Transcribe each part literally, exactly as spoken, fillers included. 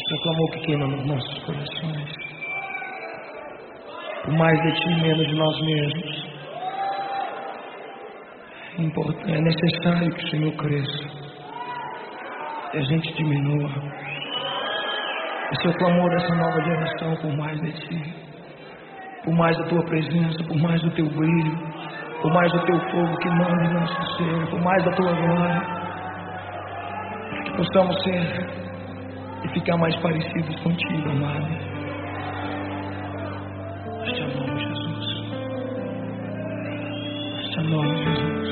Esse é o clamor que queima nos nossos corações. Por mais de ti, menos de nós mesmos. É importante, é necessário que o Senhor cresça e a gente diminua. Esse é o clamor dessa nova geração, por mais de ti, por mais da tua presença, por mais do teu brilho, por mais do teu fogo que manda em nosso ser, por mais da tua glória, que possamos ser e ficar mais parecidos contigo, amado. Nós te amamos, Jesus. Nós te amamos, Jesus.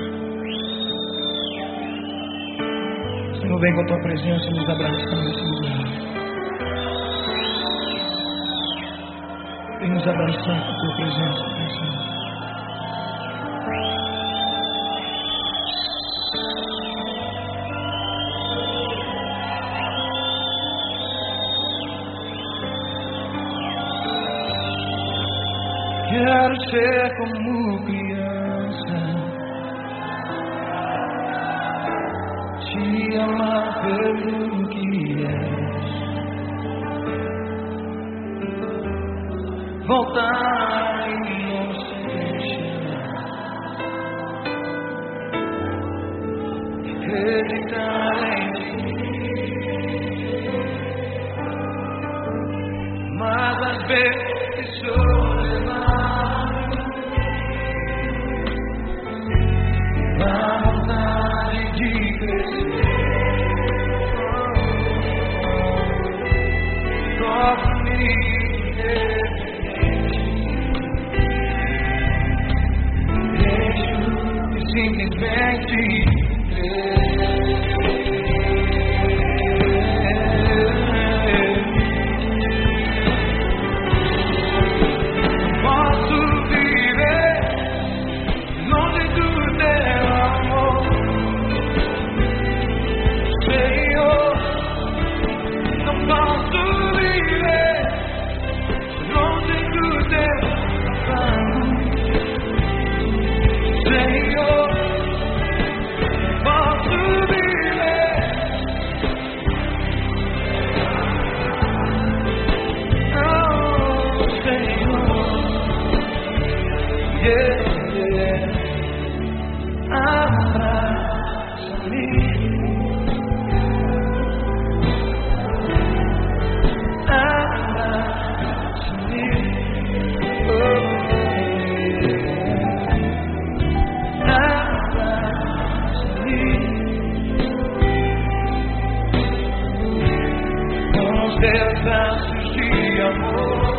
Senhor, vem com a tua presença nos abraçando nesse lugar. Vem nos abraçar com a tua presença, Senhor. Quero ser como criança, te amar pelo que és, voltar à inocência, acreditar em ti, mas às vezes sou levado a vontade de crescer. Toque-me independente, deixo simplesmente crer. Teus braços de amor,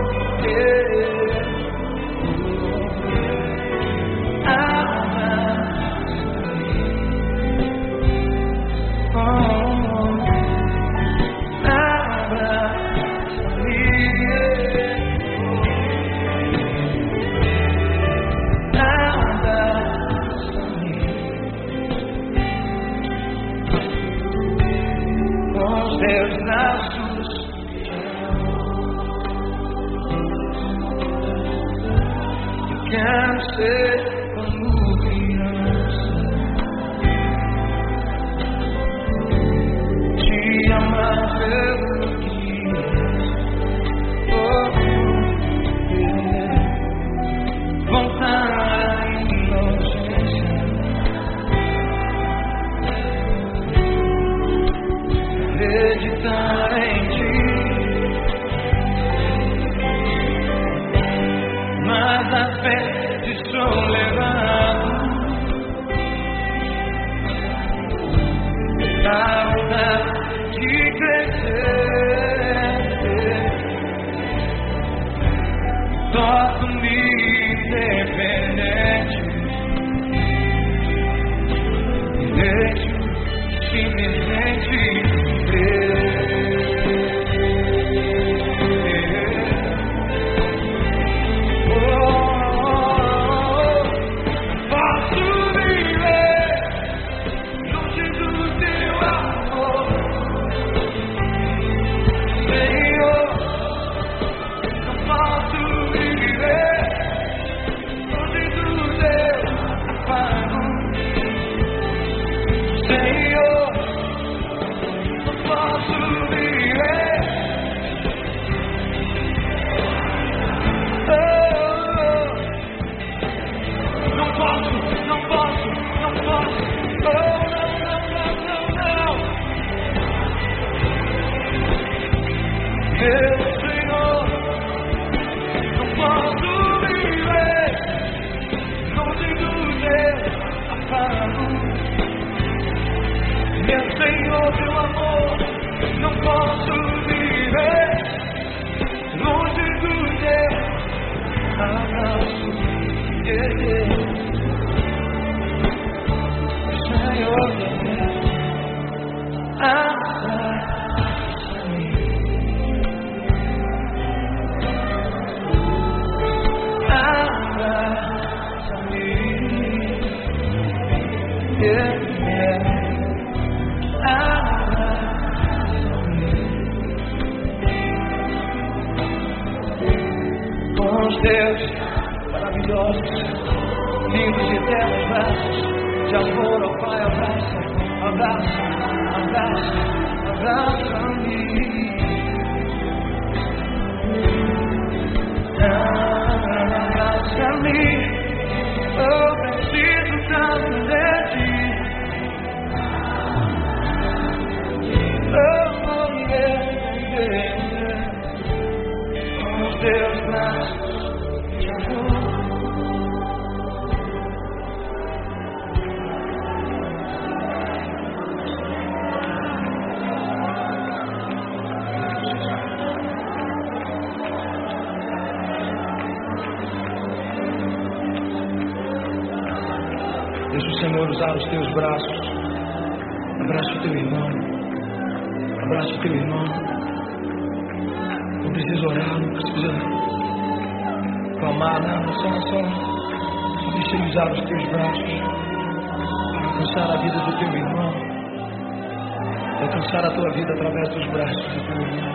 teus braços eu quero ser como criança, te amar pelo que és, oh, voltar à inocência, acreditar em ti, mas às vezes sou os teus maravilhosos, lindos e eternos braços de amor, ó Pai, abraça, abraça, abraça, abraça-me. Abraça-me, eu preciso tanto de ti. Eu vou me render com os teus braços de amor. Deixa o Senhor usar os teus braços. Abraça o teu irmão. Abraça o teu irmão. Não precisa orar, não precisa clamar, não. Só, só, só deixa ele usar os teus braços para alcançar a vida do teu irmão. Alcançar a tua vida através dos braços do teu irmão.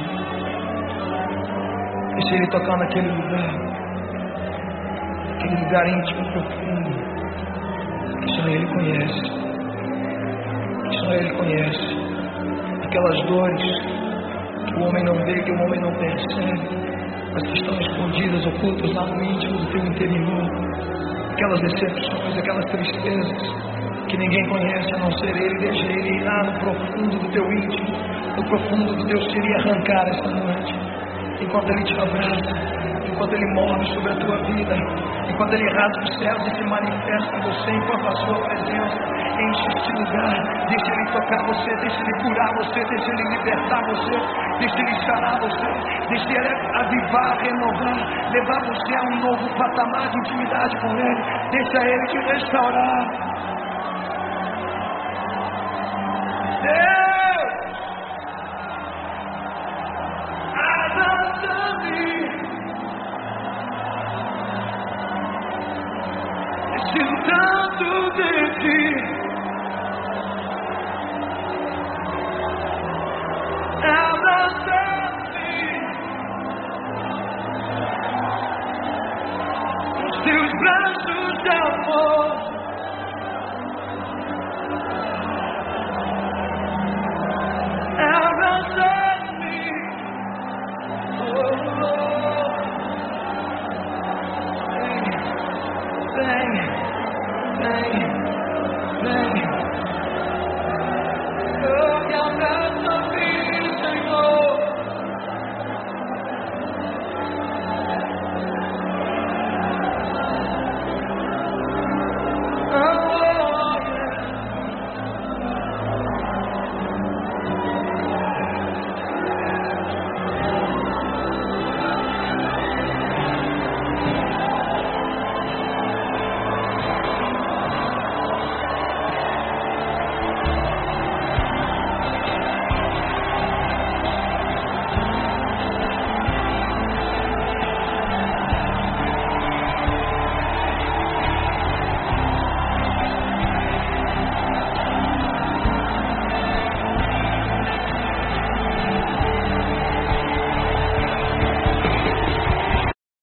Deixa ele tocar naquele lugar. Aquele lugar íntimo, profundo. Que só Ele conhece, que só Ele conhece, aquelas dores que o homem não vê, que o homem não percebe, mas que estão escondidas, ocultas lá no íntimo do teu interior, aquelas decepções, aquelas tristezas que ninguém conhece a não ser Ele. Deixa Ele ir lá no profundo do teu íntimo, no profundo do teu ser e arrancar esta noite, enquanto Ele te abraça, enquanto Ele morre sobre a tua vida, enquanto Ele rasga os céus e se manifesta em você, enquanto a sua presença enche este lugar. Deixa Ele tocar você, deixa Ele curar você, deixa Ele libertar você, deixa Ele sarar você, deixa Ele avivar, renovar, levar você a um novo patamar de intimidade com Ele. Deixa Ele te restaurar.